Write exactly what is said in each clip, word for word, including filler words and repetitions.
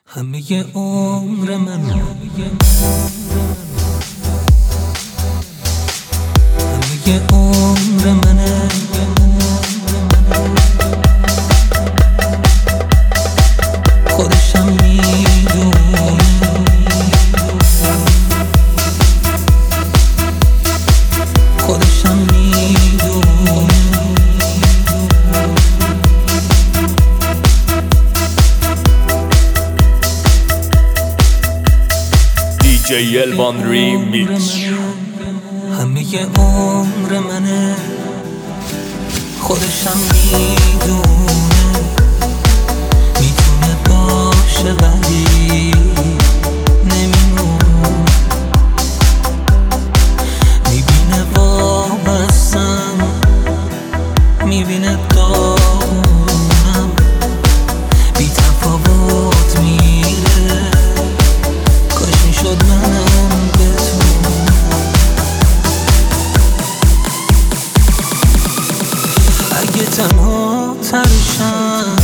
همه عمر من همه عمر منه، خودشم میدونه، خودشم میدونه. دی جی الوان ریمیکس. همه عمر منه، خودشم میدونه، میتونه باشه ولی نمیمونه، میبینه وابستم، میبینه داغونم، بی تفاوت میره، کاش میشد منم بتونم. اگه تنها ترشم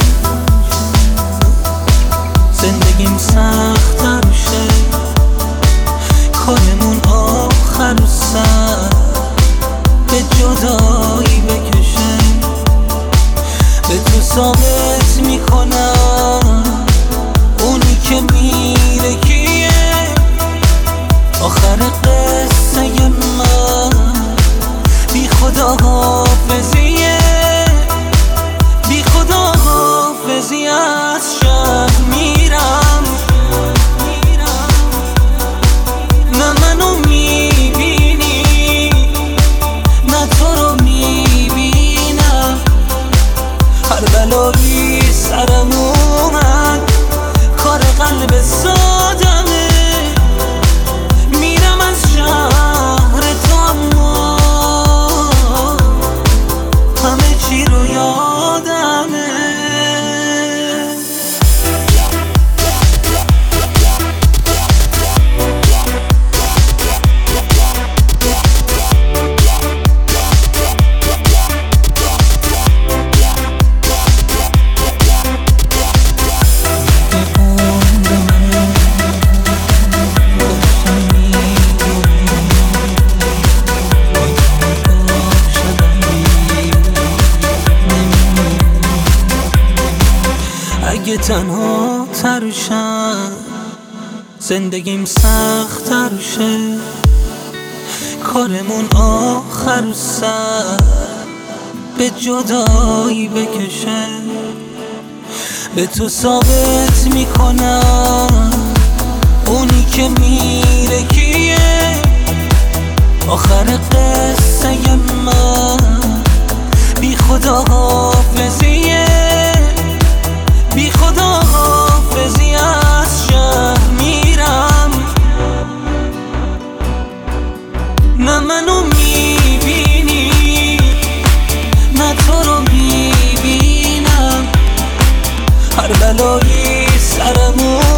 زندگیم سخت تر شه، کارمون آخر و سر به جدایی بکشه، به تو ثابت میکنم اونی که میره کیه. آخر قصه من بی خدا حافظیه، بی خدا حافظی از شهر میرم، نه منو میبینی نه تو رو میبینم، هر بلایی سرم اومد کار قلب سادمه، میرم از شهر تو اما همه چی رو یادمه. اگه تنها ترشم زندگیم سخت تر شه، کارمون آخر سر به جدایی بکشه، به تو ثابت میکنم اونی که میره کیه. آخر قصه من بی خدا حافظیه، بی خدا حافظی از شهر میرم، نه منو میبینی نه تو رو میبینم، هر بلایی سرمون